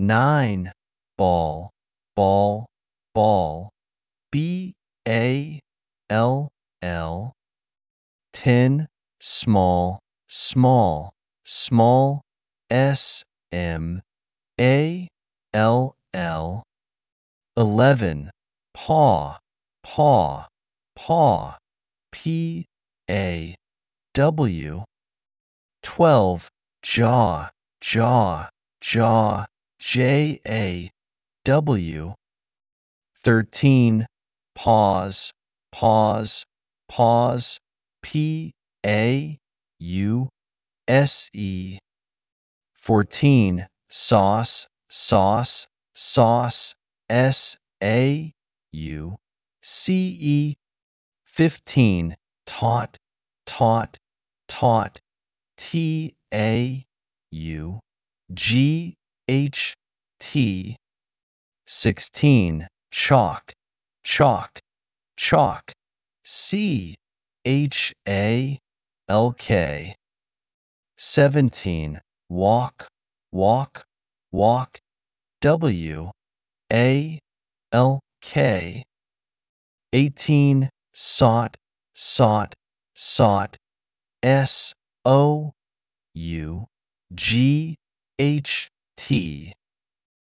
9. Ball, ball, ball. B-A-L-L. 10. Small, small, small. S-M-A-L-L. 11. Paw, paw, paw. P-A-W. 12. Jaw, jaw, jaw. J-A-W. 13. Pause, pause, pause. P-A-U-S-E. 14. Sauce, sauce, sauce. S-A-U-C-E. 15. Taught, taught, taught. T-A-U-G-H-T. 16. Chalk, chalk, chalk. C-H-A-L-K. 17. Walk, walk, walk. W-A-L-K. 18. Sought, sought, sought. S-O-U-G-H-T.